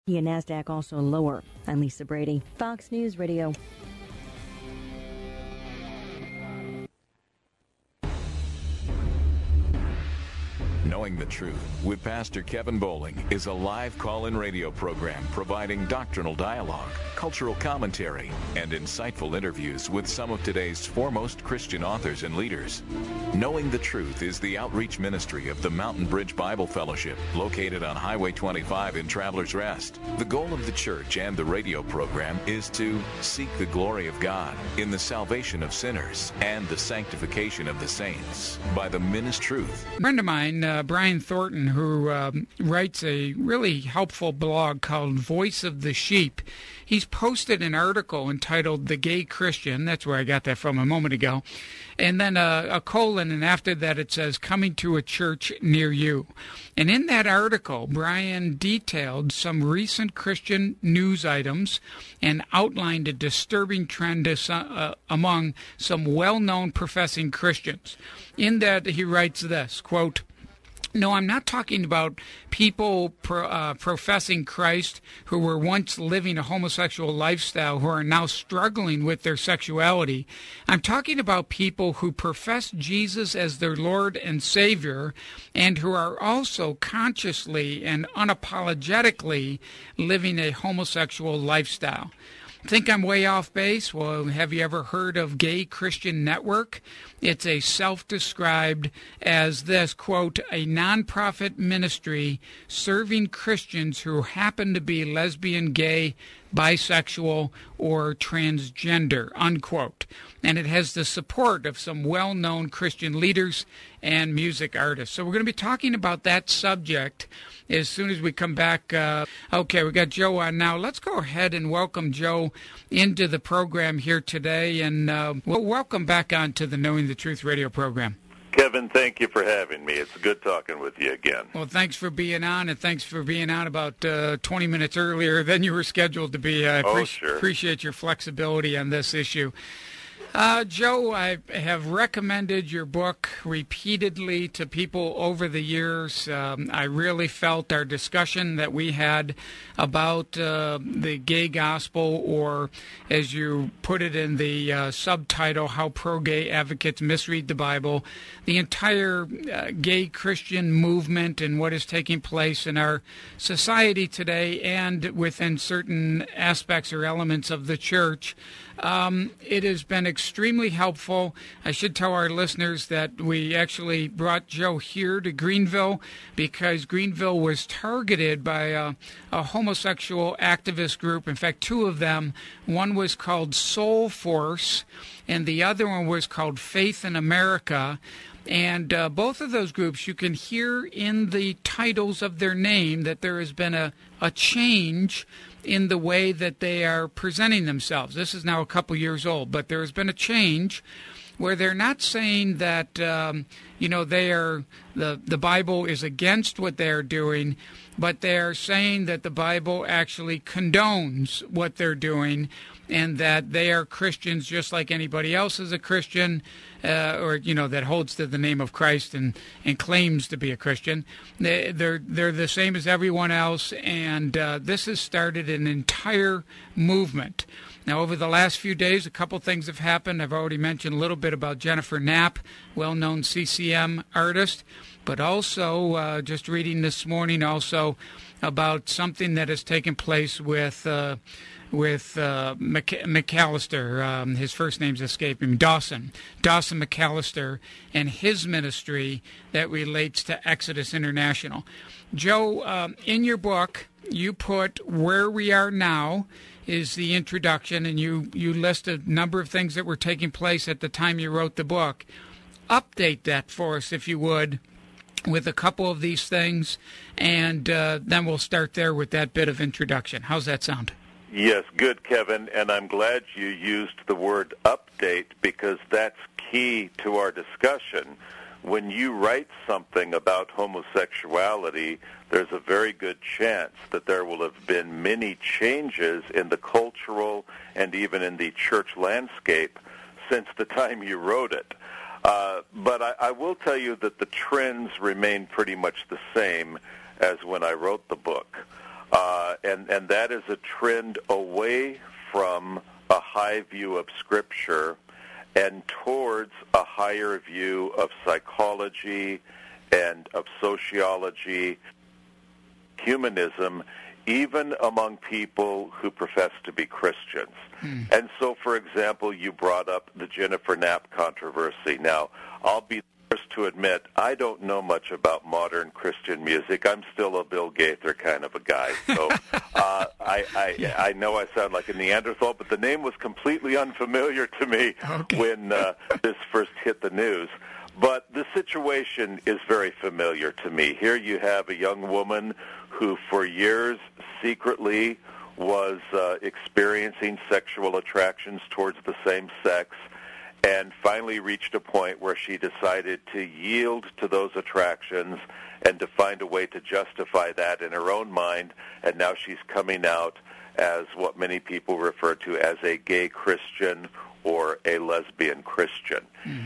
And NASDAQ also lower. I'm Lisa Brady, Fox News Radio. Knowing the Truth with Pastor Kevin Bowling is a live call-in radio program providing doctrinal dialogue, cultural commentary, and insightful interviews with some of today's foremost Christian authors and leaders. Knowing the Truth is the outreach ministry of the Mountain Bridge Bible Fellowship, located on Highway 25 in Travelers Rest. The goal of the church and the radio program is to seek the glory of God in the salvation of sinners and the sanctification of the saints by the Truth. A friend of mine, Brian Thornton, who writes a really helpful blog called Voice of the Sheep. He's posted an article entitled The Gay Christian. That's where I got that from a moment ago. And then a colon, and after that it says, coming to a church near you. And in that article, Brian detailed some recent Christian news items and outlined a disturbing trend among some well-known professing Christians. In that, he writes this, quote, "No, I'm not talking about people professing Christ who were once living a homosexual lifestyle who are now struggling with their sexuality. I'm talking about people who profess Jesus as their Lord and Savior and who are also consciously and unapologetically living a homosexual lifestyle. Think I'm way off base? Well, have you ever heard of Gay Christian Network? It's a self-described as this, quote, a nonprofit ministry serving Christians who happen to be lesbian, gay, bisexual, or transgender, unquote. And it has the support of some well-known Christian leaders and music artists. So we're going to be talking about that subject as soon as we come back. Okay, we got Joe on now. Let's go ahead and welcome Joe into the program here today, and we'll welcome back on to the Knowing the Truth radio program. Kevin, thank you for having me. It's good talking with you again. Well, thanks for being on, and thanks for being on about 20 minutes earlier than you were scheduled to be. I sure. Appreciate your flexibility on this issue. Joe, I have recommended your book repeatedly to people over the years. I really felt our discussion that we had about the gay gospel, or as you put it in the subtitle, How Pro-Gay Advocates Misread the Bible, the entire gay Christian movement and what is taking place in our society today and within certain aspects or elements of the church. It has been extremely helpful. I should tell our listeners that we actually brought Joe here to Greenville because Greenville was targeted by a homosexual activist group. In fact, two of them. One was called Soul Force, and the other one was called Faith in America. And both of those groups, you can hear in the titles of their name that there has been a change in the way that they are presenting themselves. This is now a couple years old, but there has been a change where they're not saying that, they are the Bible is against what they're doing, but they're saying that the Bible actually condones what they're doing and that they are Christians just like anybody else is a Christian, that holds to the name of Christ and claims to be a Christian. They're the same as everyone else, and this has started an entire movement. Now, over the last few days, a couple things have happened. I've already mentioned a little bit about Jennifer Knapp, well-known CCM artist, but also just reading this morning also about something that has taken place with McAllister. His first name's escaping me. Dawson McAllister, and his ministry that relates to Exodus International. Joe, in your book, you put Where We Are Now is the introduction, and you list a number of things that were taking place at the time you wrote the book. Update that for us, if you would, with a couple of these things, and then we'll start there with that bit of introduction. How's that sound? Yes, good, Kevin, and I'm glad you used the word update because that's key to our discussion. When you write something about homosexuality, there's a very good chance that there will have been many changes in the cultural and even in the church landscape since the time you wrote it. But I will tell you that the trends remain pretty much the same as when I wrote the book. And that is a trend away from a high view of Scripture and towards a higher view of psychology and of sociology, humanism, even among people who profess to be Christians. And so, for example, you brought up the Jennifer Knapp controversy. Now, I'll be the first to admit I don't know much about modern Christian music. I'm still a Bill Gaither kind of a guy. So I know I sound like a Neanderthal, but the name was completely unfamiliar to me when this first hit the news. But the situation is very familiar to me. Here you have a young woman who for years secretly was experiencing sexual attractions towards the same sex and finally reached a point where she decided to yield to those attractions and to find a way to justify that in her own mind, and now she's coming out as what many people refer to as a gay Christian or a lesbian Christian.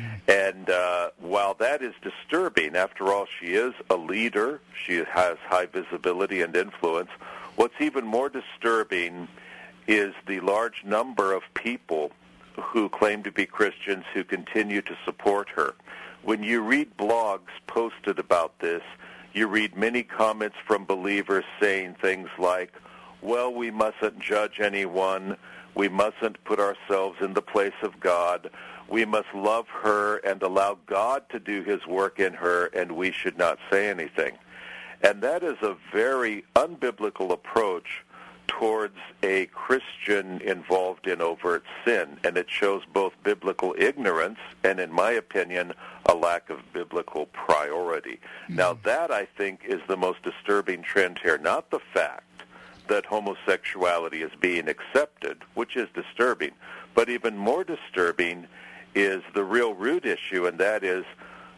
And while that is disturbing, after all, she is a leader. She has high visibility and influence. What's even more disturbing is the large number of people who claim to be Christians who continue to support her. When you read blogs posted about this, you read many comments from believers saying things like, well, we mustn't judge anyone. We mustn't put ourselves in the place of God. We must love her and allow God to do his work in her, and we should not say anything. And that is a very unbiblical approach towards a Christian involved in overt sin, and it shows both biblical ignorance and, in my opinion, a lack of biblical priority. Now, that, I think, is the most disturbing trend here, not the fact that homosexuality is being accepted, which is disturbing, but even more disturbing is the real root issue, and that is,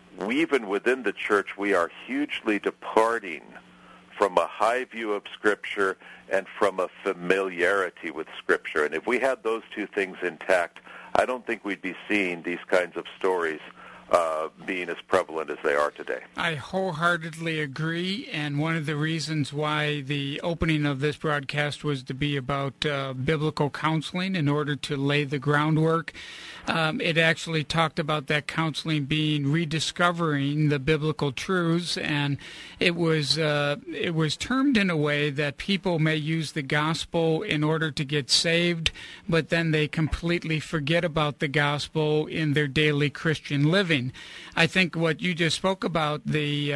even within the church, we are hugely departing from a high view of Scripture and from a familiarity with Scripture. And if we had those two things intact, I don't think we'd be seeing these kinds of stories being as prevalent as they are today. I wholeheartedly agree, and one of the reasons why the opening of this broadcast was to be about biblical counseling in order to lay the groundwork. It actually talked about that counseling being rediscovering the biblical truths, and it was termed in a way that people may use the gospel in order to get saved, but then they completely forget about the gospel in their daily Christian living. I think what you just spoke about, the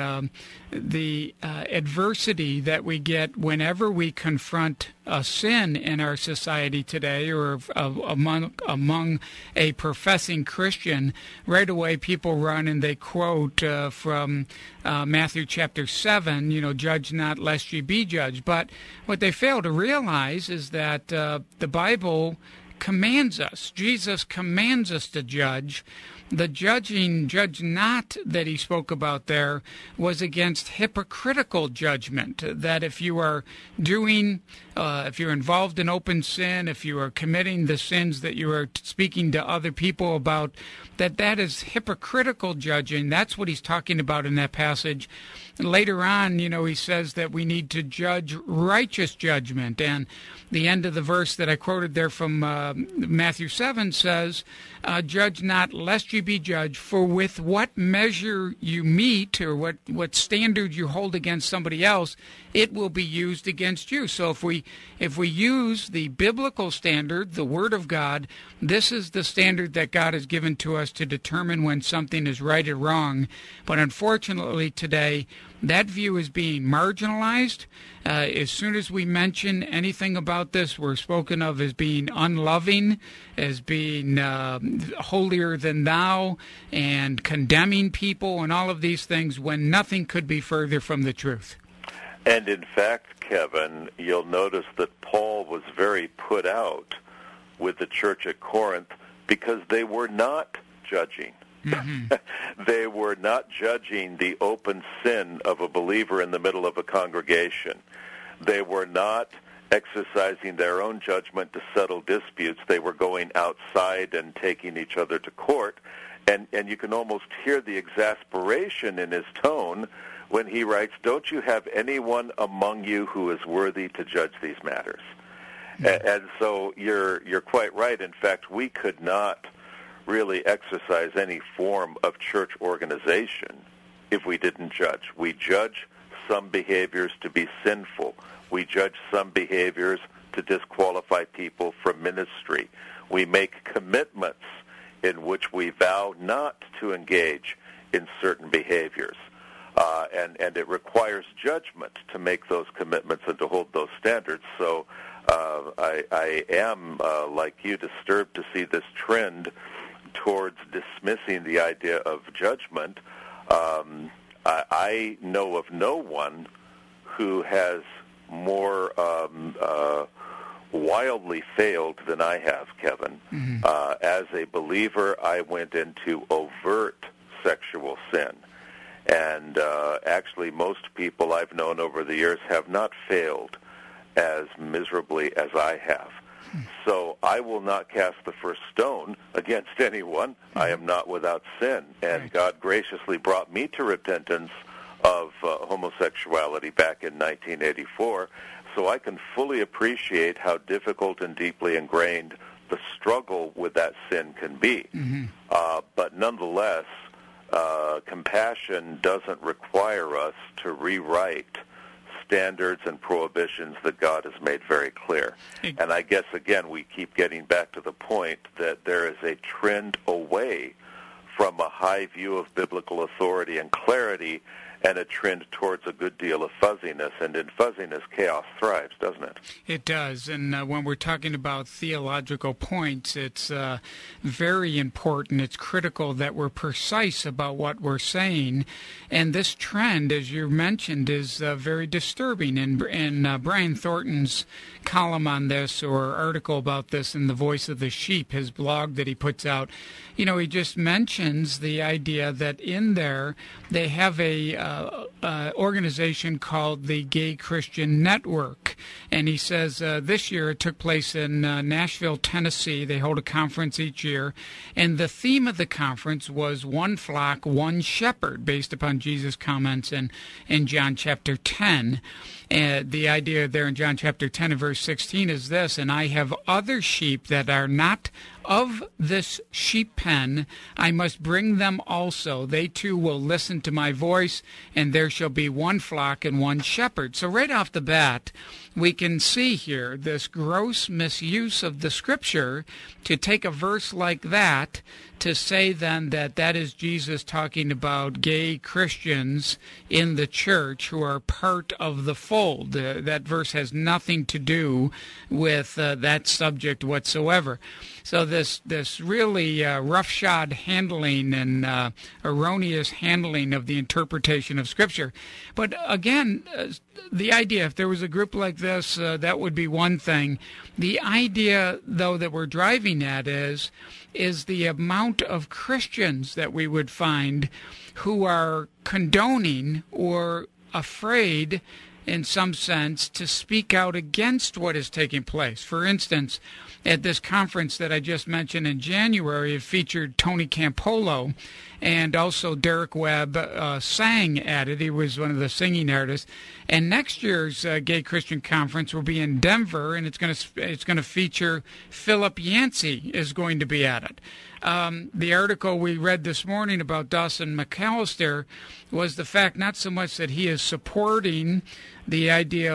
adversity that we get whenever we confront a sin in our society today, or among a professing Christian, right away people run and they quote from Matthew chapter 7, judge not lest ye be judged. But what they fail to realize is that the Bible commands us, Jesus commands us to judge. The judge not that he spoke about there was against hypocritical judgment, that if you are if you're involved in open sin, if you are committing the sins that you are speaking to other people about, that is hypocritical judging. That's what he's talking about in that passage. Later on, he says that we need to judge righteous judgment. And the end of the verse that I quoted there from Matthew 7 says, judge not lest you be judged, for with what measure you meet, or what standard you hold against somebody else, it will be used against you. So if we use the biblical standard, the Word of God, this is the standard that God has given to us to determine when something is right or wrong. But unfortunately today, that view is being marginalized. As soon as we mention anything about this, we're spoken of as being unloving, as being holier than thou, and condemning people, and all of these things, when nothing could be further from the truth. And in fact, Kevin, you'll notice that Paul was very put out with the church at Corinth because they were not judging. Mm-hmm. They were not judging the open sin of a believer in the middle of a congregation. They were not exercising their own judgment to settle disputes. They were going outside and taking each other to court. And you can almost hear the exasperation in his tone when he writes, "Don't you have anyone among you who is worthy to judge these matters?" And so you're quite right. In fact, we could not really exercise any form of church organization if we didn't judge. We judge some behaviors to be sinful. We judge some behaviors to disqualify people from ministry. We make commitments in which we vow not to engage in certain behaviors. And it requires judgment to make those commitments and to hold those standards. So I am, like you, disturbed to see this trend towards dismissing the idea of judgment. I know of no one who has more wildly failed than I have, Kevin. Mm-hmm. As a believer, I went into overt sexual sin. And actually, most people I've known over the years have not failed as miserably as I have. So I will not cast the first stone against anyone. I am not without sin. And God graciously brought me to repentance of homosexuality back in 1984. So I can fully appreciate how difficult and deeply ingrained the struggle with that sin can be. Mm-hmm. But nonetheless, compassion doesn't require us to rewrite standards and prohibitions that God has made very clear. And I guess, again, we keep getting back to the point that there is a trend away from a high view of biblical authority and clarity and a trend towards a good deal of fuzziness. And in fuzziness, chaos thrives, doesn't it? It does. And when we're talking about theological points, it's very important. It's critical that we're precise about what we're saying. And this trend, as you mentioned, is very disturbing. In Brian Thornton's column on this, or article about this in The Voice of the Sheep, his blog that he puts out, he just mentions the idea that in there they have a organization called the Gay Christian Network. And he says this year it took place in Nashville, Tennessee. They hold a conference each year. And the theme of the conference was One Flock, One Shepherd, based upon Jesus' comments in John chapter 10. The idea there in John chapter 10 and verse 16 is this: "And I have other sheep that are not of this sheep pen. I must bring them also. They too will listen to my voice, and there shall be one flock and one shepherd." So right off the bat, we can see here this gross misuse of the Scripture to take a verse like that to say then that is Jesus talking about gay Christians in the church who are part of the fold. That verse has nothing to do with that subject whatsoever. So this really roughshod handling and erroneous handling of the interpretation of Scripture. But again, the idea, if there was a group like this, that would be one thing. The idea, though, that we're driving at is the amount of Christians that we would find who are condoning or afraid, in some sense, to speak out against what is taking place. For instance, at this conference that I just mentioned in January, it featured Tony Campolo, and also Derek Webb sang at it. He was one of the singing artists. And next year's Gay Christian Conference will be in Denver, and it's going to feature Philip Yancey is going to be at it. The article we read this morning about Dawson McAllister was the fact not so much that he is supporting the idea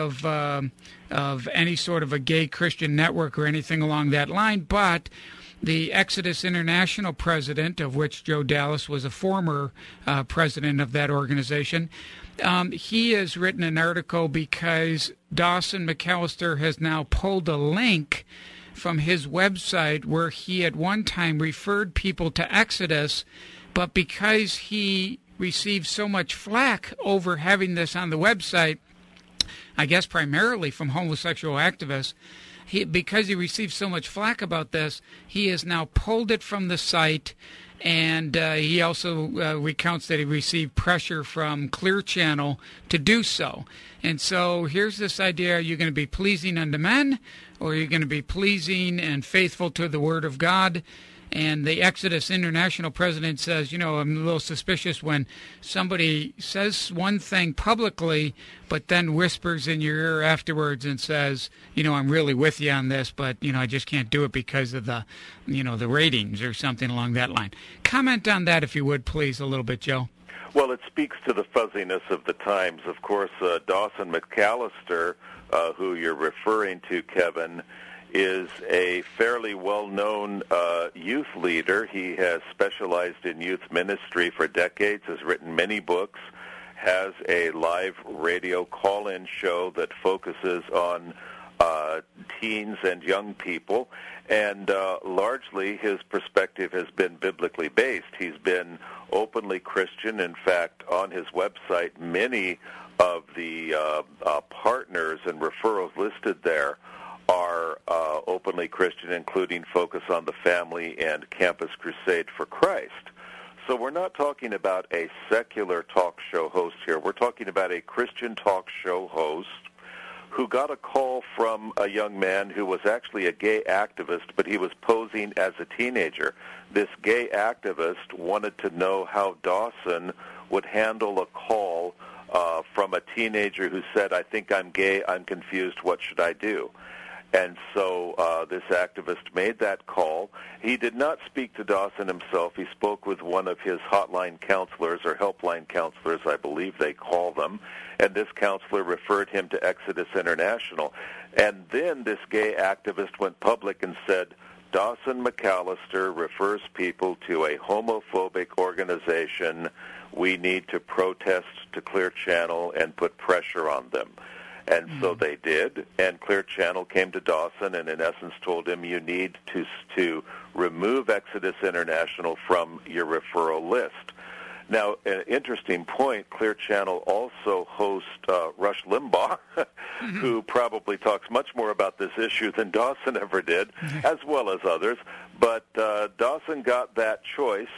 of any sort of a gay Christian network or anything along that line, but the Exodus International president, of which Joe Dallas was a former president of that organization, he has written an article because Dawson McAllister has now pulled a link from his website where he at one time referred people to Exodus, but because he received so much flack over having this on the website, I guess primarily from homosexual activists, because he received so much flack about this, he has now pulled it from the site, and he also recounts that he received pressure from Clear Channel to do so. And so here's this idea: are you going to be pleasing unto men, or are you going to be pleasing and faithful to the Word of God? And the Exodus International president says, I'm a little suspicious when somebody says one thing publicly, but then whispers in your ear afterwards and says, I'm really with you on this, but, I just can't do it because of the, the ratings or something along that line. Comment on that, if you would, please, a little bit, Joe. Well, it speaks to the fuzziness of the times. Of course, Dawson McAllister, who you're referring to, Kevin, is a fairly well-known youth leader. He has specialized in youth ministry for decades, has written many books, has a live radio call-in show that focuses on teens and young people, and largely his perspective has been biblically based. He's been openly Christian. In fact, on his website, many of the partners and referrals listed there are openly Christian, including Focus on the Family and Campus Crusade for Christ. So we're not talking about a secular talk show host here. We're talking about a Christian talk show host who got a call from a young man who was actually a gay activist, but he was posing as a teenager. This gay activist wanted to know how Dawson would handle a call from a teenager who said, I think I'm gay, I'm confused, what should I do? And so this activist made that call. He did not speak to Dawson himself. He spoke with one of his hotline counselors, or helpline counselors, I believe they call them, and this counselor referred him to Exodus International. And then this gay activist went public and said, Dawson McAllister refers people to a homophobic organization. We need to protest to Clear Channel and put pressure on them. And so they did, and Clear Channel came to Dawson and in essence told him, you need to remove Exodus International from your referral list. Now, an interesting point, Clear Channel also hosts Rush Limbaugh, who probably talks much more about this issue than Dawson ever did, as well as others. But Dawson got that choice,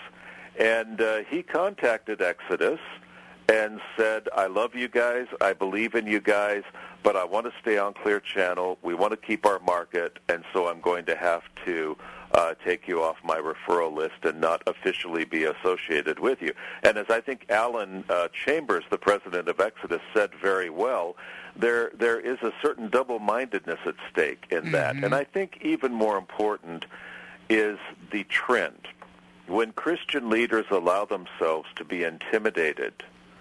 and he contacted Exodus and said, I love you guys, I believe in you guys, but I want to stay on Clear Channel. We want to keep our market, and so I'm going to have to take you off my referral list and not officially be associated with you. And as I think Alan Chambers, the president of Exodus, said very well, there is a certain double-mindedness at stake in that. And I think even more important is the trend. When Christian leaders allow themselves to be intimidated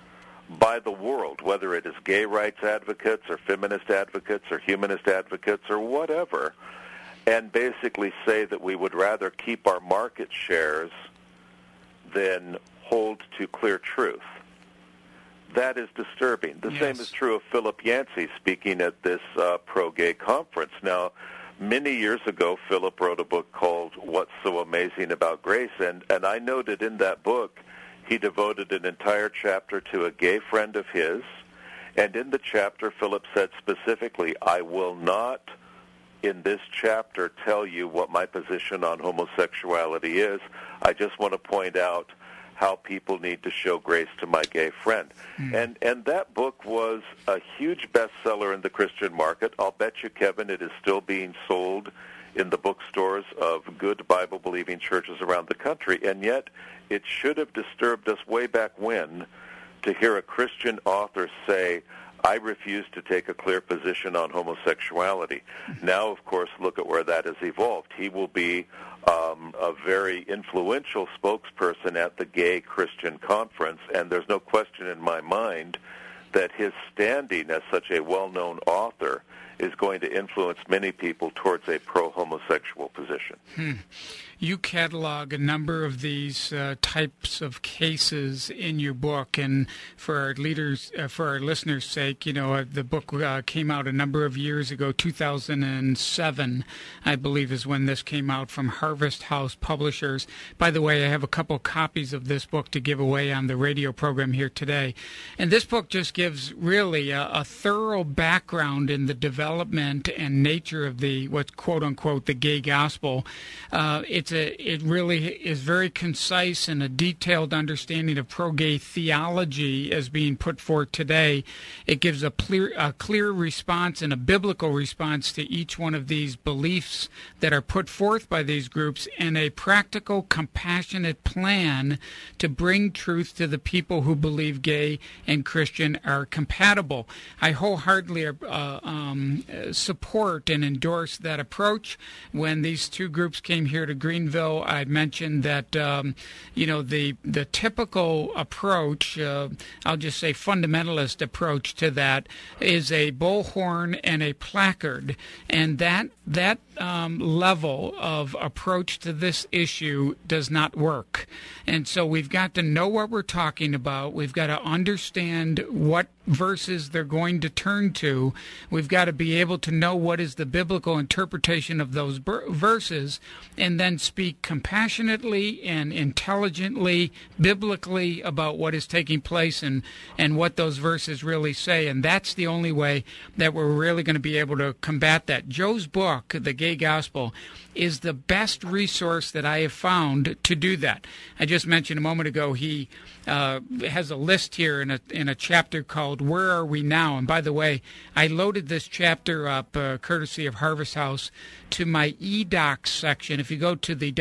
by the world, whether it is gay rights advocates or feminist advocates or humanist advocates or whatever, and basically say that we would rather keep our market shares than hold to clear truth. That is disturbing. The same is true of Philip Yancey speaking at this pro-gay conference. Now, many years ago, Philip wrote a book called What's So Amazing About Grace, and I noted in that book he devoted an entire chapter to a gay friend of his, and in the chapter, Philip said specifically, I will not in this chapter tell you what my position on homosexuality is. I just want to point out how people need to show grace to my gay friend. And that book was a huge bestseller in the Christian market. I'll bet you, Kevin, it is still being sold in the bookstores of good Bible-believing churches around the country, and yet it should have disturbed us way back when to hear a Christian author say, I refuse to take a clear position on homosexuality. Now, of course, look at where that has evolved. He will be a very influential spokesperson at the Gay Christian Conference, and there's no question in my mind that his standing as such a well-known author is going to influence many people towards a pro-homosexual position. You catalog a number of these types of cases in your book, and for our listeners' sake, the book came out a number of years ago. 2007, I believe, is when this came out from Harvest House Publishers. By the way, I have a couple copies of this book to give away on the radio program here today. And this book just gives really a thorough background in the development development and nature of the what's quote unquote the gay gospel. It really is very concise and a detailed understanding of pro-gay theology as being put forth today. It gives a clear response and a biblical response to each one of these beliefs that are put forth by these groups, and a practical, compassionate plan to bring truth to the people who believe gay and Christian are compatible. I wholeheartedly support and endorse that approach. When these two groups came here to Greenville, I mentioned that the typical approach, I'll just say fundamentalist approach to that, is a bullhorn and a placard, and that level of approach to this issue does not work. And so we've got to know what we're talking about. We've got to understand what verses they're going to turn to. We've got to be able to know what is the biblical interpretation of those verses, and then speak compassionately and intelligently, biblically, about what is taking place and what those verses really say. And that's the only way that we're really going to be able to combat that. Joe's book, The Gay Gospel, is the best resource that I have found to do that. I just mentioned a moment ago he has a list here in a chapter called Where Are We Now? And by the way, I loaded this chapter up courtesy of Harvest House to my eDocs section. If you go to the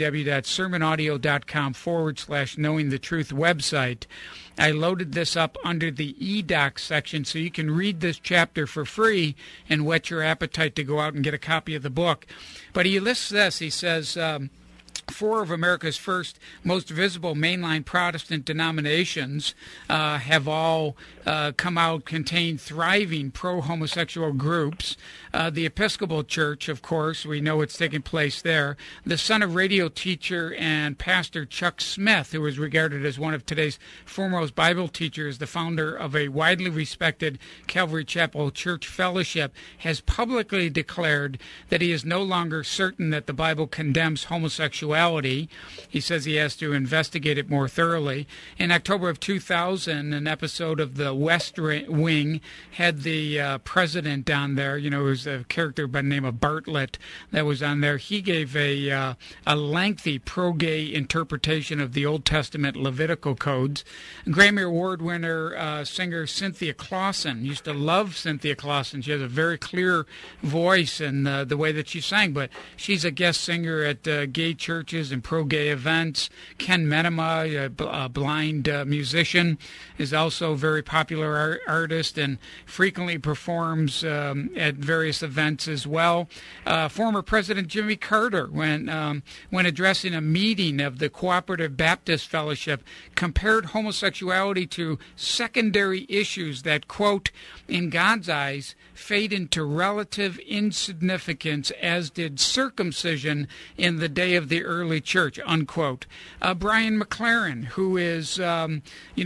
www.sermonaudio.com/knowing the truth website, I loaded this up under the eDocs section so you can read this chapter for free and whet your appetite to go out and get a copy of the book. But he lists this. He says, 4 of America's first most visible mainline Protestant denominations have all come out, contain thriving pro-homosexual groups. The Episcopal Church, of course, we know what's taking place there. The son of radio teacher and pastor Chuck Smith, who is regarded as one of today's foremost Bible teachers, the founder of a widely respected Calvary Chapel Church fellowship, has publicly declared that he is no longer certain that the Bible condemns homosexuality. He says he has to investigate it more thoroughly. In October of 2000, an episode of The West Wing had the president on there. It was a character by the name of Bartlett that was on there. He gave a lengthy pro-gay interpretation of the Old Testament Levitical codes. Grammy Award winner singer Cynthia Clawson, used to love Cynthia Clawson. She has a very clear voice and the way that she sang, but she's a guest singer at gay churches and pro-gay events. Ken Menema, a blind musician, is also a very popular artist and frequently performs at various events as well. Former President Jimmy Carter, when addressing a meeting of the Cooperative Baptist Fellowship, compared homosexuality to secondary issues that, quote, in God's eyes, fade into relative insignificance, as did circumcision in the day of the early church, unquote. Brian McLaren, who is, the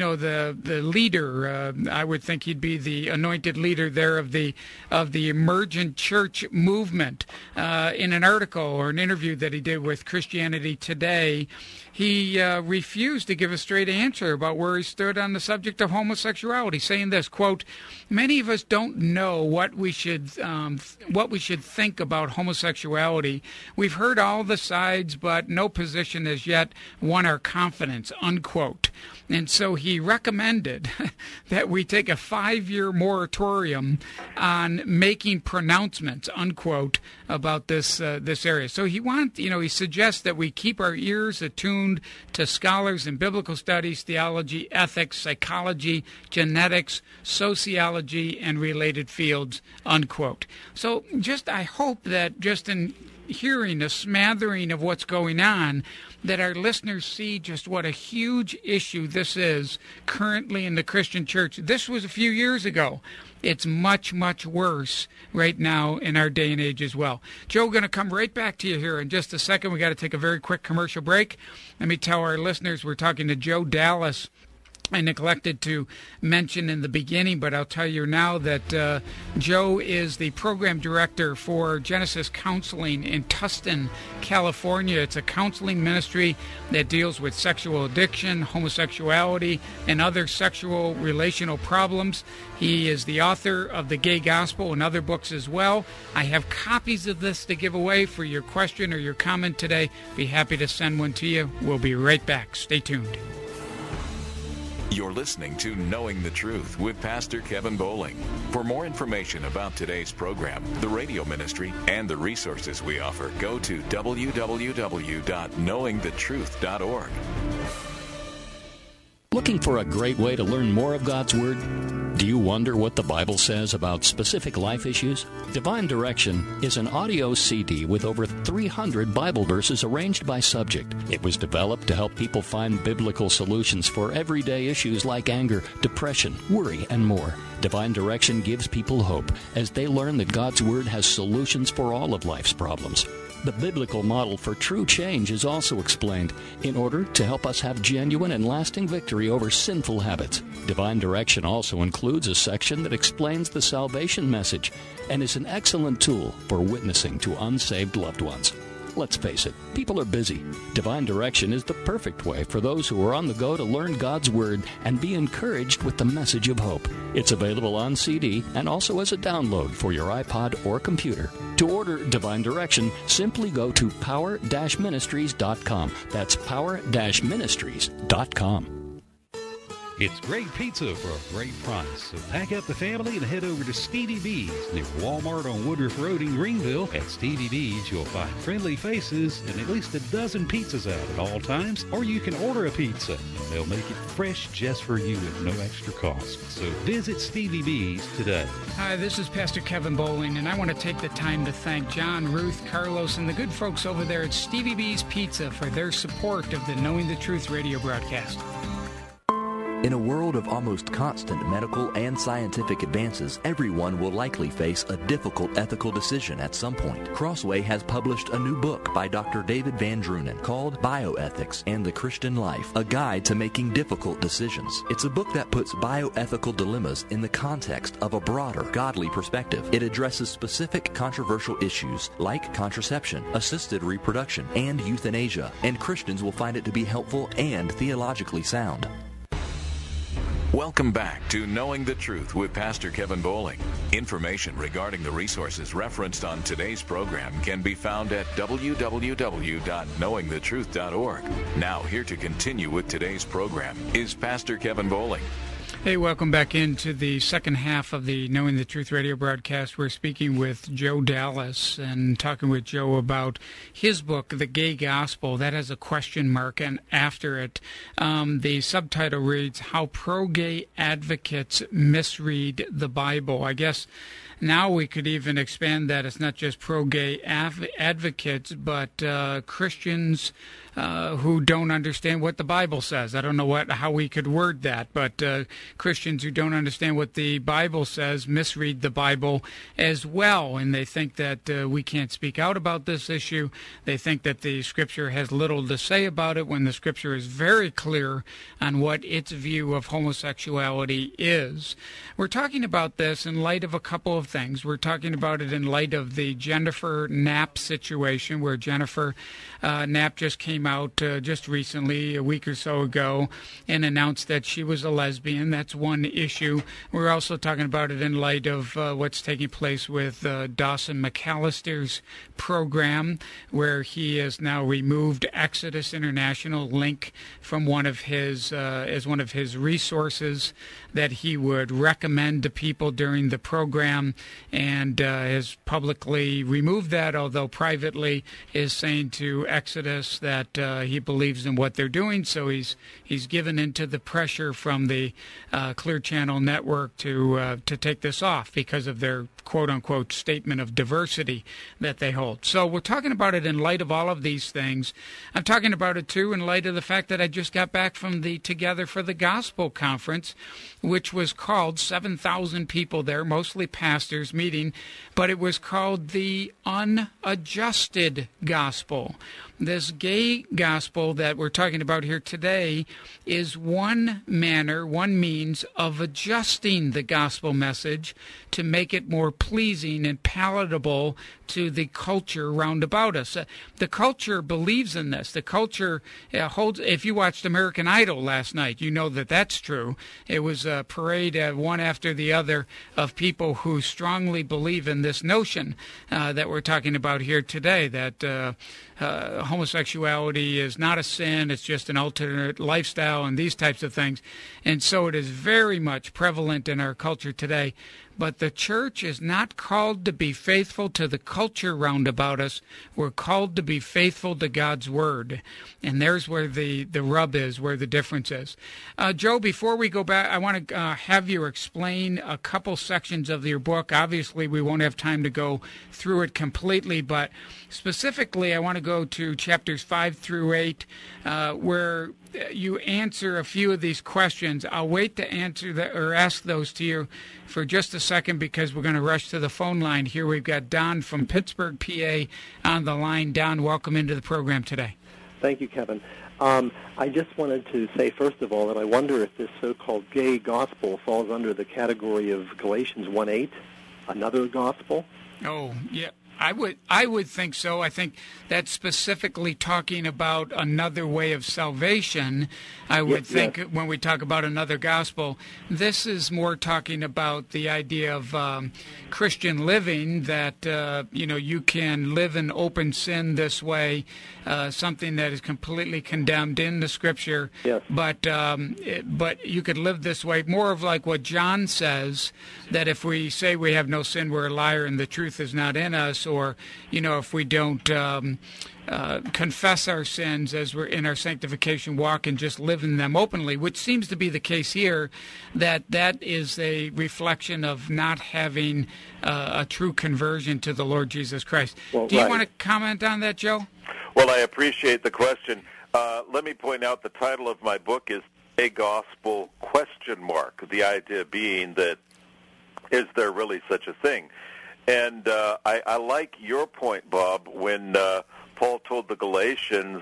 leader, I would think he'd be the anointed leader there of the emergent church movement. In an article or an interview that he did with Christianity Today, he refused to give a straight answer about where he stood on the subject of homosexuality, saying this, quote, many of us don't know what we should think about homosexuality. We've heard all the sides, but no position has yet won our confidence, unquote. And so he recommended that we take a 5-year moratorium on making pronouncements, unquote, about this area. So he suggests that we keep our ears attuned to scholars in biblical studies, theology, ethics, psychology, genetics, sociology, and related fields, unquote. So I hope that just in hearing a smattering of what's going on, that our listeners see just what a huge issue this is currently in the Christian church. This was a few years ago. It's much, much worse right now in our day and age as well. Joe, we're going to come right back to you here in just a second. We got to take a very quick commercial break. Let me tell our listeners we're talking to Joe Dallas. I neglected to mention in the beginning, but I'll tell you now that Joe is the program director for Genesis Counseling in Tustin, California. It's a counseling ministry that deals with sexual addiction, homosexuality, and other sexual relational problems. He is the author of The Gay Gospel and other books as well. I have copies of this to give away for your question or your comment today. Be happy to send one to you. We'll be right back. Stay tuned. You're listening to Knowing the Truth with Pastor Kevin Bowling. For more information about today's program, the radio ministry, and the resources we offer, go to www.knowingthetruth.org. Looking for a great way to learn more of God's Word? Do you wonder what the Bible says about specific life issues? Divine Direction is an audio CD with over 300 Bible verses arranged by subject. It was developed to help people find biblical solutions for everyday issues like anger, depression, worry, and more. Divine Direction gives people hope as they learn that God's Word has solutions for all of life's problems. The biblical model for true change is also explained in order to help us have genuine and lasting victory over sinful habits. Divine Direction also includes a section that explains the salvation message and is an excellent tool for witnessing to unsaved loved ones. Let's face it, people are busy. Divine Direction is the perfect way for those who are on the go to learn God's Word and be encouraged with the message of hope. It's available on CD and also as a download for your iPod or computer. To order Divine Direction, simply go to power-ministries.com. That's power-ministries.com. It's great pizza for a great price. So pack up the family and head over to Stevie B's near Walmart on Woodruff Road in Greenville. At Stevie B's, you'll find friendly faces and at least a dozen pizzas out at all times. Or you can order a pizza, and they'll make it fresh just for you at no extra cost. So visit Stevie B's today. Hi, this is Pastor Kevin Bowling, and I want to take the time to thank John, Ruth, Carlos, and the good folks over there at Stevie B's Pizza for their support of the Knowing the Truth radio broadcast. In a world of almost constant medical and scientific advances, everyone will likely face a difficult ethical decision at some point. Crossway has published a new book by Dr. David Van Drunen called Bioethics and the Christian Life, a guide to making difficult decisions. It's a book that puts bioethical dilemmas in the context of a broader, godly perspective. It addresses specific controversial issues like contraception, assisted reproduction, and euthanasia, and Christians will find it to be helpful and theologically sound. Welcome back to Knowing the Truth with Pastor Kevin Bowling. Information regarding the resources referenced on today's program can be found at www.knowingthetruth.org. Now, here to continue with today's program is Pastor Kevin Bowling. Hey, welcome back into the second half of the Knowing the Truth radio broadcast. We're speaking with Joe Dallas and talking with Joe about his book, The Gay Gospel. That has a question mark, and after it, the subtitle reads, How Pro-Gay Advocates Misread the Bible. I guess now we could even expand that. It's not just pro-gay advocates, but Christians who don't understand what the Bible says. I don't know how we could word that, but Christians who don't understand what the Bible says misread the Bible as well, and they think that we can't speak out about this issue. They think that the Scripture has little to say about it when the Scripture is very clear on what its view of homosexuality is. We're talking about this in light of a couple of things. We're talking about it in light of the Jennifer Knapp situation, where Jennifer Knapp just came out just recently, a week or so ago, and announced that she was a lesbian. That's one issue. We're also talking about it in light of what's taking place with Dawson McAllister's program, where he has now removed Exodus International link from one of his as one of his resources that he would recommend to people during the program, and has publicly removed that, although privately is saying to Exodus that he believes in what they're doing. So he's given into the pressure from the Clear Channel Network to take this off because of their quote-unquote statement of diversity that they hold. So we're talking about it in light of all of these things. I'm talking about it, too, in light of the fact that I just got back from the Together for the Gospel conference, which was called 7,000 people there, mostly pastors meeting, but it was called the Unadjusted Gospel. This gay gospel that we're talking about here today is one manner, one means of adjusting the gospel message to make it more pleasing and palatable to the culture round about us. The culture believes in this. The culture holds. If you watched American Idol last night, you know that that's true. It was a parade, one after the other, of people who strongly believe in this notion that we're talking about here today, that homosexuality is not a sin, it's just an alternate lifestyle and these types of things. And so it is very much prevalent in our culture today. But the church is not called to be faithful to the culture round about us. We're called to be faithful to God's Word. And there's where the rub is, where the difference is. Joe, before we go back, I want to have you explain a couple sections of your book. Obviously, we won't have time to go through it completely, but specifically, I want to go to chapters 5 through 8, where you answer a few of these questions. I'll wait to answer that or ask those to you for just a second because we're going to rush to the phone line here. We've got Don from Pittsburgh, PA on the line. Don, welcome into the program today. Thank you, Kevin. I just wanted to say, first of all, that I wonder if this so-called gay gospel falls under the category of Galatians 1:8, another gospel. Oh, yeah. I would think so. I think that's specifically talking about another way of salvation. I would think when we talk about another gospel, this is more talking about the idea of Christian living, that you can live in open sin this way, something that is completely condemned in the Scripture. Yes. But you could live this way, more of like what John says, that if we say we have no sin, we're a liar and the truth is not in us. Or, if we don't confess our sins as we're in our sanctification walk and just live in them openly, which seems to be the case here, that is a reflection of not having a true conversion to the Lord Jesus Christ. Well, Do you want to comment on that, Joe? Well, I appreciate the question. Let me point out the title of my book is A Gospel ? The idea being that, is there really such a thing? And I like your point, Bob, when Paul told the Galatians,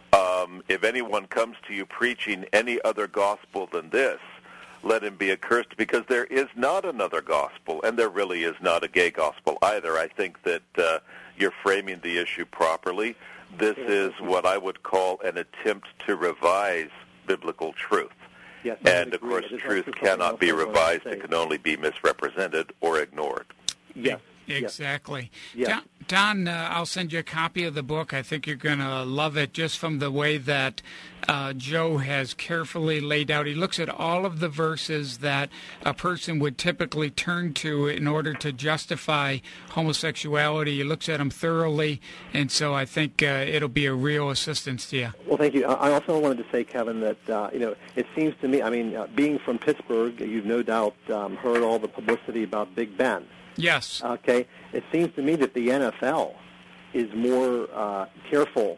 if anyone comes to you preaching any other gospel than this, let him be accursed, because there is not another gospel, and there really is not a gay gospel either. I think that you're framing the issue properly. This is what I would call an attempt to revise biblical truth. Yes, and, of course, truth cannot be revised. It can only be misrepresented or ignored. Yes. Exactly. Yes. Don, I'll send you a copy of the book. I think you're going to love it just from the way that Joe has carefully laid out. He looks at all of the verses that a person would typically turn to in order to justify homosexuality. He looks at them thoroughly, and so I think it'll be a real assistance to you. Well, thank you. I also wanted to say, Kevin, that, it seems to me, being from Pittsburgh, you've no doubt heard all the publicity about Big Ben. Yes. Okay. It seems to me that the NFL is more careful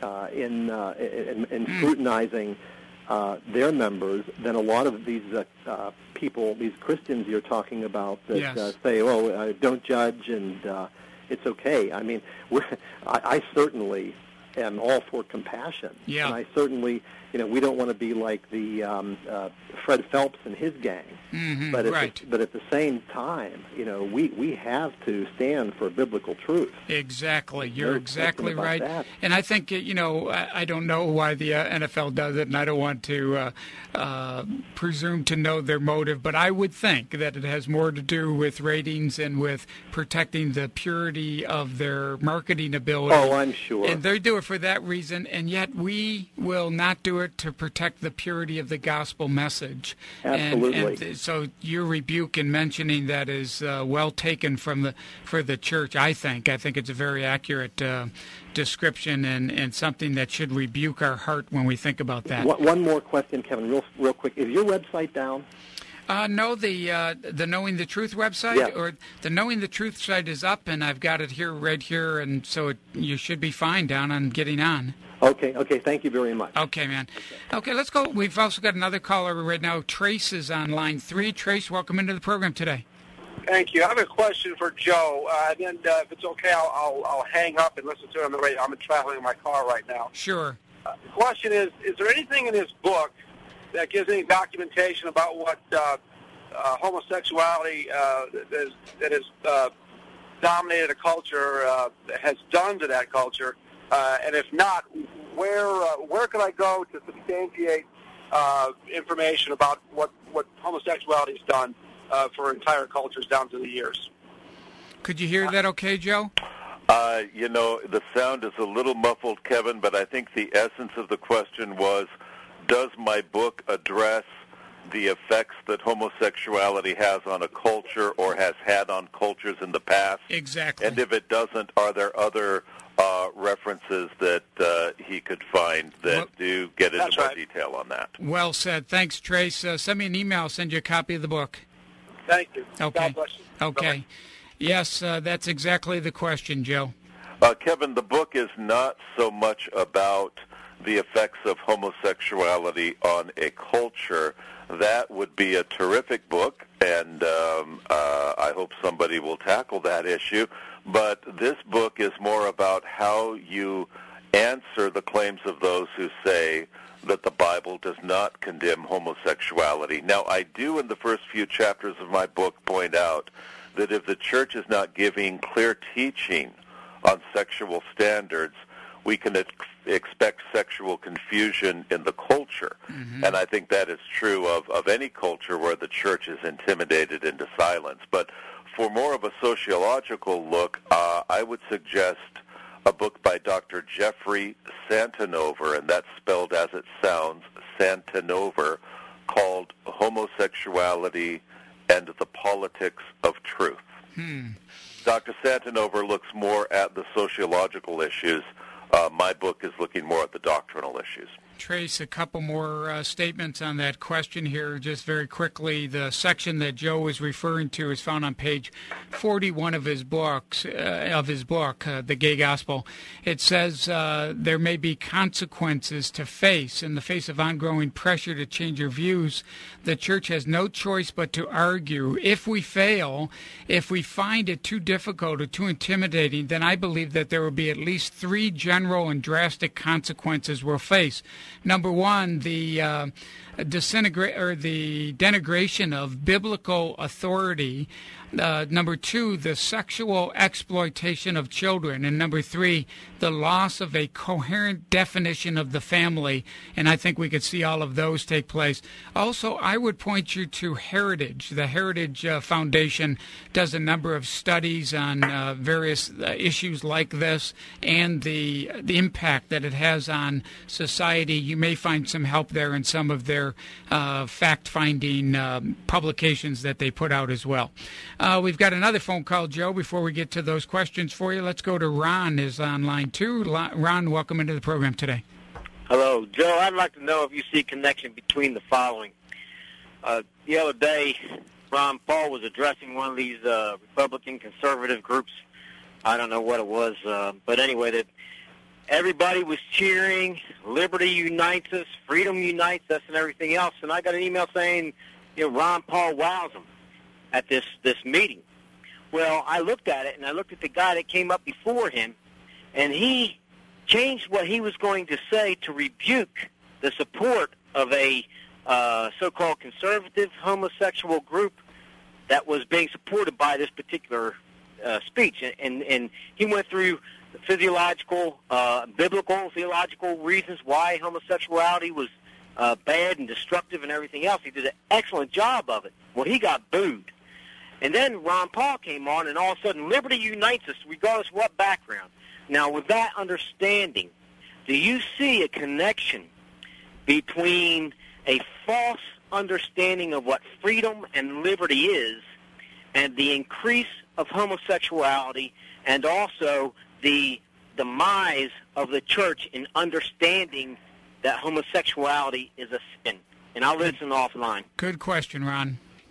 in scrutinizing their members than a lot of these people, these Christians you're talking about, that say, don't judge and it's okay. I certainly am all for compassion. Yeah. And I certainly, we don't want to be like the Fred Phelps and his gang. Mm-hmm, but at the same time, we have to stand for biblical truth. Exactly. You're exactly right. That. And I think, I don't know why the NFL does it, and I don't want to presume to know their motive, but I would think that it has more to do with ratings and with protecting the purity of their marketing ability. Oh, I'm sure. And they do it for that reason, and yet we will not do it to protect the purity of the gospel message. Absolutely. And so your rebuke in mentioning that is well taken for the church, I think. I think it's a very accurate description and something that should rebuke our heart when we think about that. One more question, Kevin, real quick. Is your website down? No, the Knowing the Truth website, or the Knowing the Truth site is up, and I've got it here, right here, and so you should be fine down on Getting On. Okay, thank you very much. Okay, man. Okay, let's go. We've also got another caller right now. Trace is on line 3. Trace, welcome into the program today. Thank you. I have a question for Joe, and then if it's okay, I'll hang up and listen to it on the radio. I'm traveling in my car right now. Sure. The question is there anything in his book that gives any documentation about what homosexuality that has dominated a culture has done to that culture? And if not, where can I go to substantiate information about what homosexuality has done for entire cultures down through the years? Could you hear that okay, Joe? The sound is a little muffled, Kevin, but I think the essence of the question was, does my book address the effects that homosexuality has on a culture or has had on cultures in the past? Exactly. And if it doesn't, are there other references that he could find that do get into more detail on that? Well said. Thanks, Trace. Send me an email. I'll send you a copy of the book. Thank you. Okay. God bless you. Okay. Bye-bye. Yes, that's exactly the question, Joe. Kevin, the book is not so much about the effects of homosexuality on a culture. That would be a terrific book, and I hope somebody will tackle that issue. But this book is more about how you answer the claims of those who say that the Bible does not condemn homosexuality. Now, I do in the first few chapters of my book point out that if the church is not giving clear teaching on sexual standards, we can expect sexual confusion in the culture. Mm-hmm. And I think that is true of any culture where the church is intimidated into silence. But for more of a sociological look, I would suggest a book by Dr. Jeffrey Santinover, and that's spelled as it sounds, Santinover, called Homosexuality and the Politics of Truth. Dr. Santinover looks more at the sociological issues. My book is looking more at the doctrinal issues. Trace, a couple more statements on that question here, just very quickly. The section that Joe was referring to is found on page 41 of his book, The Gay Gospel. It says there may be consequences to face. In the face of ongoing pressure to change your views, the church has no choice but to argue. If we fail, if we find it too difficult or too intimidating, then I believe that there will be at least 3 general and drastic consequences we'll face. Number one, the denigration of biblical authority. Number 2, the sexual exploitation of children. And number 3, the loss of a coherent definition of the family. And I think we could see all of those take place. Also, I would point you to Heritage. The Heritage Foundation does a number of studies on various issues like this and the impact that it has on society. You may find some help there in some of their fact-finding publications that they put out as well. We've got another phone call, Joe, before we get to those questions for you. Let's go to Ron is on line 2. Ron, welcome into the program today. Hello. Joe, I'd like to know if you see a connection between the following. The other day, Ron Paul was addressing one of these Republican conservative groups. I don't know what it was, but anyway, that everybody was cheering, liberty unites us, freedom unites us, and everything else. And I got an email saying, Ron Paul wows them at this meeting. Well, I looked at it, and I looked at the guy that came up before him, and he changed what he was going to say to rebuke the support of a so-called conservative homosexual group that was being supported by this particular speech. And he went through physiological, biblical, theological reasons why homosexuality was bad and destructive and everything else. He did an excellent job of it. Well, he got booed. And then Ron Paul came on, and all of a sudden, liberty unites us, regardless of what background. Now, with that understanding, do you see a connection between a false understanding of what freedom and liberty is and the increase of homosexuality and also the demise of the church in understanding that homosexuality is a sin? And I'll listen offline. Good question, Ron.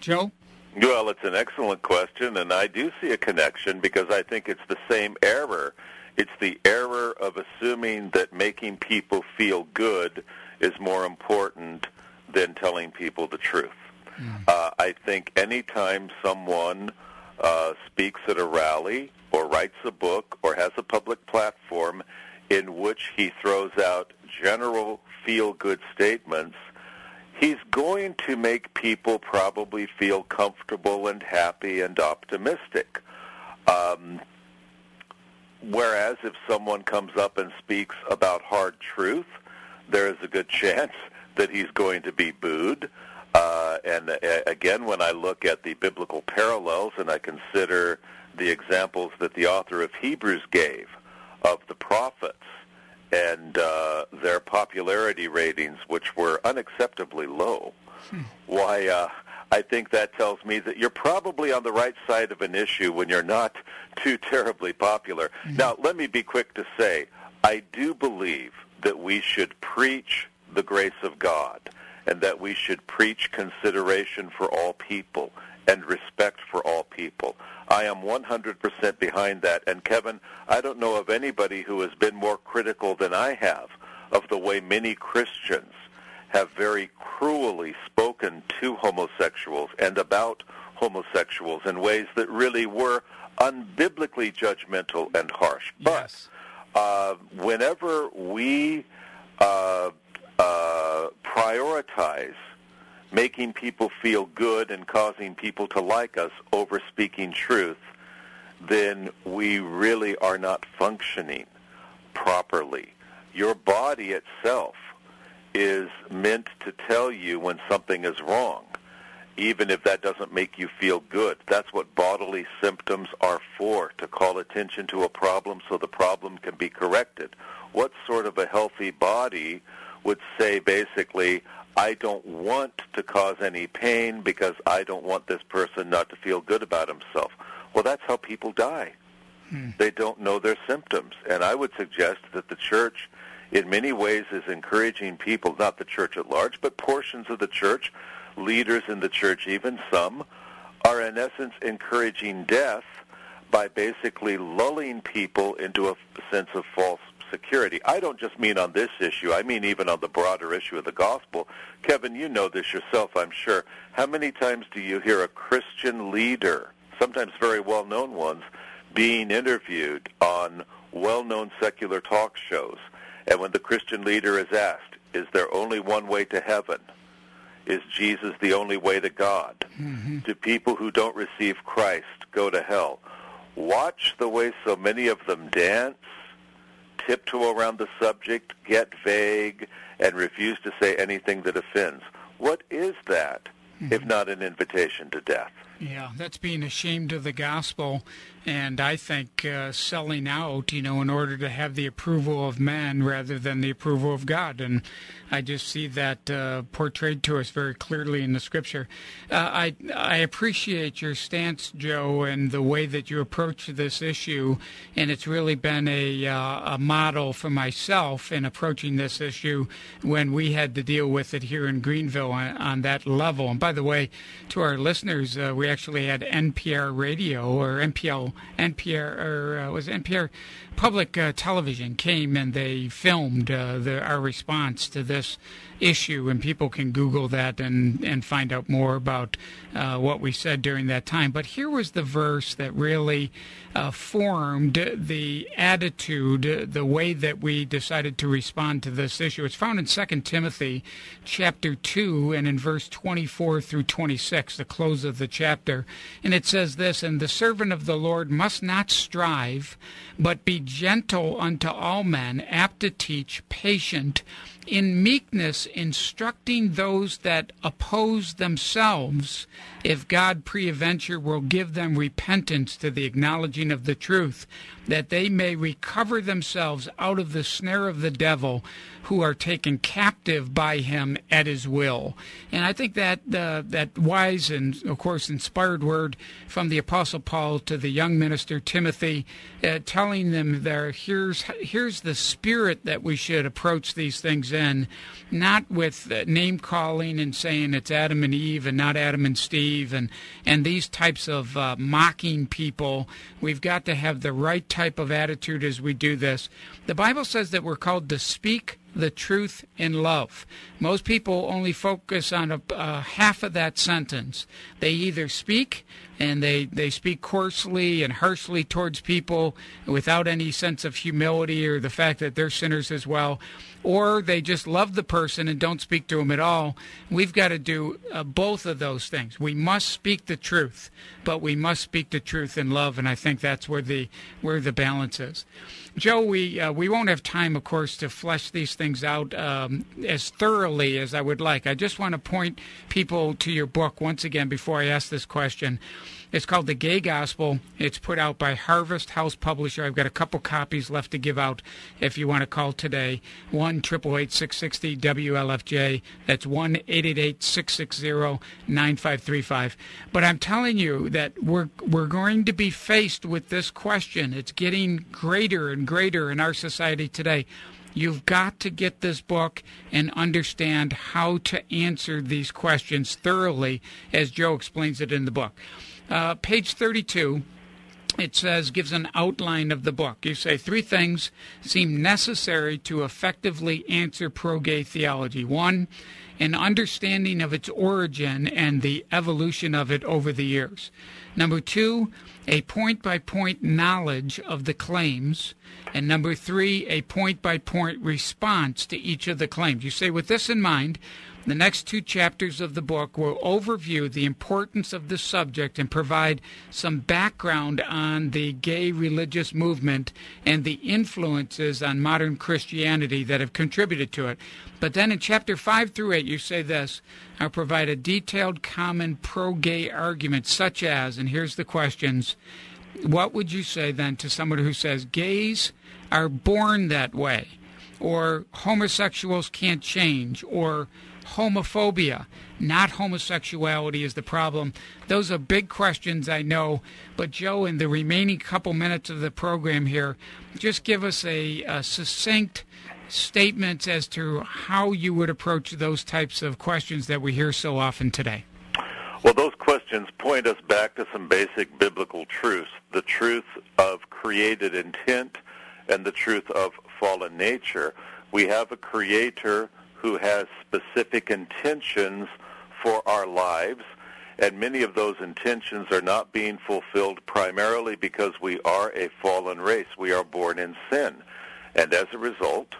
Joe? Well, it's an excellent question, and I do see a connection because I think it's the same error. It's the error of assuming that making people feel good is more important than telling people the truth. I think anytime someone speaks at a rally or writes a book or has a public platform in which he throws out general feel-good statements, he's going to make people probably feel comfortable and happy and optimistic. Whereas if someone comes up and speaks about hard truth, there is a good chance that he's going to be booed. And again, when I look at the biblical parallels and I consider the examples that the author of Hebrews gave of the prophets and their popularity ratings, which were unacceptably low, why, I think that tells me that you're probably on the right side of an issue when you're not too terribly popular. Now, let me be quick to say, I do believe that we should preach the grace of God and that we should preach consideration for all people and respect for all people. I am 100% behind that. And Kevin, I don't know of anybody who has been more critical than I have of the way many Christians have very cruelly spoken to homosexuals and about homosexuals in ways that really were unbiblically judgmental and harsh. Yes. But whenever we prioritize making people feel good and causing people to like us over speaking truth, then we really are not functioning properly. Your body itself is meant to tell you when something is wrong, even if that doesn't make you feel good. That's what bodily symptoms are for, to call attention to a problem so the problem can be corrected. What sort of a healthy body would say basically, I don't want to cause any pain because I don't want this person not to feel good about himself? Well, that's how people die. They don't know their symptoms. And I would suggest that the church in many ways is encouraging people, not the church at large, but portions of the church, leaders in the church, even some, are in essence encouraging death by basically lulling people into a sense of false security. I don't just mean on this issue. I mean even on the broader issue of the gospel. Kevin, you know this yourself, I'm sure. How many times do you hear a Christian leader, sometimes very well-known ones, being interviewed on well-known secular talk shows? And when the Christian leader is asked, is there only one way to heaven? Is Jesus the only way to God? Do people who don't receive Christ go to hell? Watch the way so many of them dance, tiptoe around the subject, get vague, and refuse to say anything that offends. What is that, if not an invitation to death? Yeah, that's being ashamed of the gospel, and I think selling out, in order to have the approval of man rather than the approval of God. And I just see that portrayed to us very clearly in the Scripture. I appreciate your stance, Joe, and the way that you approach this issue, and it's really been a model for myself in approaching this issue when we had to deal with it here in Greenville on that level. And by the way, to our listeners, we actually had NPR Radio or NPR Public Television came and they filmed our response to this issue, and people can Google that and find out more about what we said during that time. But here was the verse that really formed the attitude, the way that we decided to respond to this issue. It's found in 2 Timothy chapter 2 and in verse 24 through 26, the close of the chapter. And it says this, "And the servant of the Lord must not strive, but be gentle unto all men, apt to teach, patient, in meekness instructing those that oppose themselves, if God peradventure will give them repentance to the acknowledging of the truth, that they may recover themselves out of the snare of the devil, who are taken captive by him at his will." And I think that that wise and, of course, inspired word from the Apostle Paul to the young minister Timothy, telling them there, here's the spirit that we should approach these things in, not with name-calling and saying it's Adam and Eve and not Adam and Steve and these types of mocking people. We've got to have the right type of attitude as we do this. The Bible says that we're called to speak the truth in love. Most people only focus on half of that sentence. They either speak and they speak coarsely and harshly towards people without any sense of humility or the fact that they're sinners as well, or they just love the person and don't speak to them at all. We've got to do both of those things. We must speak the truth, but we must speak the truth in love, and I think that's where the balance is. Joe, we won't have time, of course, to flesh these things out as thoroughly as I would like. I just want to point people to your book once again before I ask this question. It's called The Gay Gospel. It's put out by Harvest House Publisher. I've got a couple copies left to give out if you want to call today. 1-888-660-WLFJ. That's 1-888-660-9535. But I'm telling you that we're going to be faced with this question. It's getting greater and greater in our society today. You've got to get this book and understand how to answer these questions thoroughly, as Joe explains it in the book. Page 32, it says, gives an outline of the book. You say 3 things seem necessary to effectively answer pro-gay theology. 1, an understanding of its origin and the evolution of it over the years. Number 2, a point-by-point knowledge of the claims. And number 3, a point-by-point response to each of the claims. You say, with this in mind, the next 2 chapters of the book will overview the importance of the subject and provide some background on the gay religious movement and the influences on modern Christianity that have contributed to it. But then in chapter 5 through 8, you say this, I'll provide a detailed common pro-gay argument such as, and here's the questions, what would you say then to someone who says gays are born that way, or homosexuals can't change, or homophobia, not homosexuality is the problem? Those are big questions, I know. But, Joe, in the remaining couple minutes of the program here, just give us a succinct statement as to how you would approach those types of questions that we hear so often today. Well, those questions point us back to some basic biblical truths, the truth of created intent and the truth of fallen nature. We have a creator who has specific intentions for our lives, and many of those intentions are not being fulfilled primarily because we are a fallen race. We are born in sin, and as a result,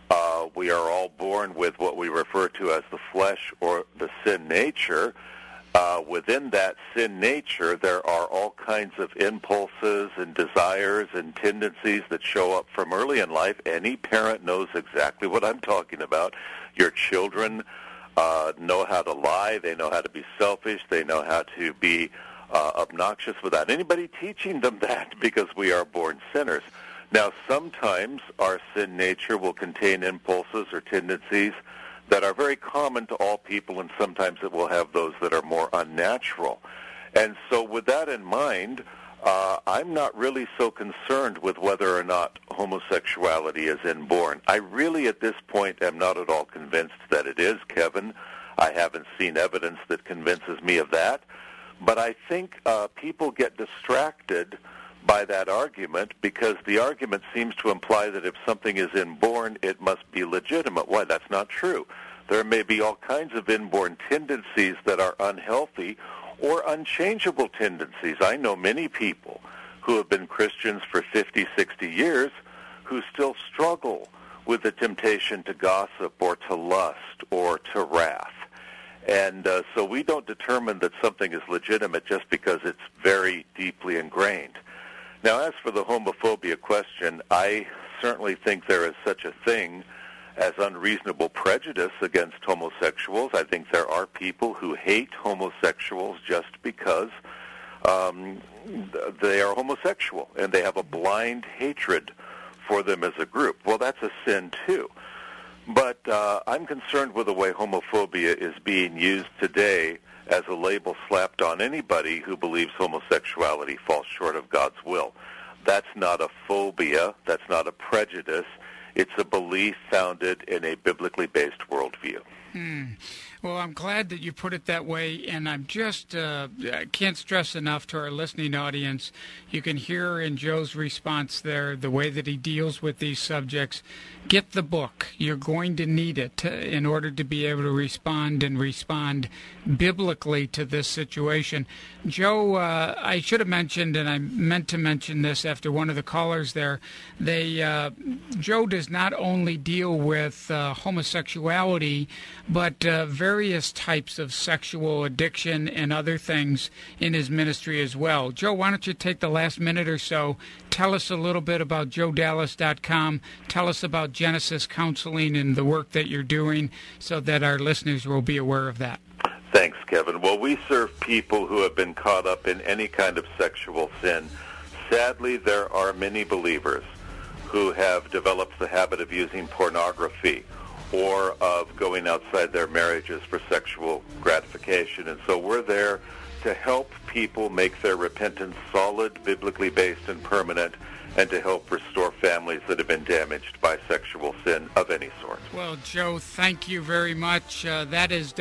we are all born with what we refer to as the flesh or the sin nature. Within that sin nature, there are all kinds of impulses and desires and tendencies that show up from early in life. Any parent knows exactly what I'm talking about. Your children know how to lie. They know how to be selfish. They know how to be obnoxious without anybody teaching them that, because we are born sinners. Now, sometimes our sin nature will contain impulses or tendencies that are very common to all people, and sometimes it will have those that are more unnatural. And so with that in mind, I'm not really so concerned with whether or not homosexuality is inborn. I really, at this point, am not at all convinced that it is, Kevin. I haven't seen evidence that convinces me of that. But I think people get distracted by that argument because the argument seems to imply that if something is inborn, it must be legitimate. Why, that's not true. There may be all kinds of inborn tendencies that are unhealthy or unchangeable tendencies. I know many people who have been Christians for 50, 60 years who still struggle with the temptation to gossip or to lust or to wrath. And so we don't determine that something is legitimate just because it's very deeply ingrained. Now, as for the homophobia question, I certainly think there is such a thing as unreasonable prejudice against homosexuals. I think there are people who hate homosexuals just because they are homosexual and they have a blind hatred for them as a group. Well, that's a sin too. But I'm concerned with the way homophobia is being used today as a label slapped on anybody who believes homosexuality falls short of God's will. That's not a phobia. That's not a prejudice. It's a belief founded in a biblically based worldview. Well, I'm glad that you put it that way, and I'm just I can't stress enough to our listening audience. You can hear in Joe's response there the way that he deals with these subjects. Get the book. You're going to need it in order to be able to respond biblically to this situation. Joe, I should have mentioned, and I meant to mention this after one of the callers there, Joe does not only deal with homosexuality, but various types of sexual addiction and other things in his ministry as well. Joe, why don't you take the last minute or so, tell us a little bit about JoeDallas.com, tell us about Genesis Counseling and the work that you're doing so that our listeners will be aware of that. Thanks, Kevin. Well, we serve people who have been caught up in any kind of sexual sin. Sadly, there are many believers who have developed the habit of using pornography or of going outside their marriages for sexual gratification. And so we're there to help people make their repentance solid, biblically based, and permanent, and to help restore families that have been damaged by sexual sin of any sort. Well, Joe, thank you very much. That is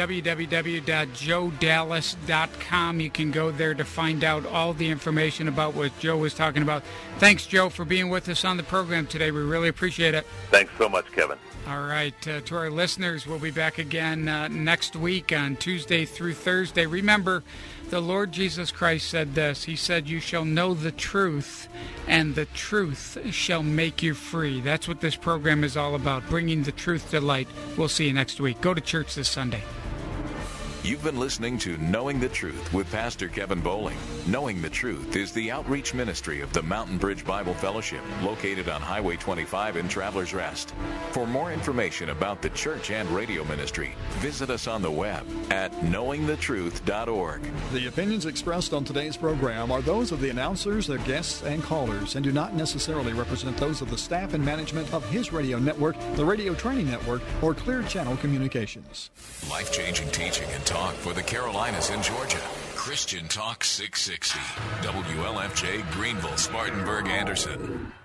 www.joedallas.com. You can go there to find out all the information about what Joe was talking about. Thanks, Joe, for being with us on the program today. We really appreciate it. Thanks so much, Kevin. All right. To our listeners, we'll be back again next week on Tuesday through Thursday. Remember, the Lord Jesus Christ said this. He said, "You shall know the truth, and the truth shall make you free." That's what this program is all about, bringing the truth to light. We'll see you next week. Go to church this Sunday. You've been listening to Knowing the Truth with Pastor Kevin Bowling. Knowing the Truth is the outreach ministry of the Mountain Bridge Bible Fellowship, located on Highway 25 in Travelers Rest. For more information about the church and radio ministry, visit us on the web at knowingthetruth.org. The opinions expressed on today's program are those of the announcers, their guests, and callers, and do not necessarily represent those of the staff and management of his radio network, the Radio Training Network, or Clear Channel Communications. Life-changing teaching and talk for the Carolinas and Georgia. Christian Talk 660. WLFJ Greenville, Spartanburg, Anderson.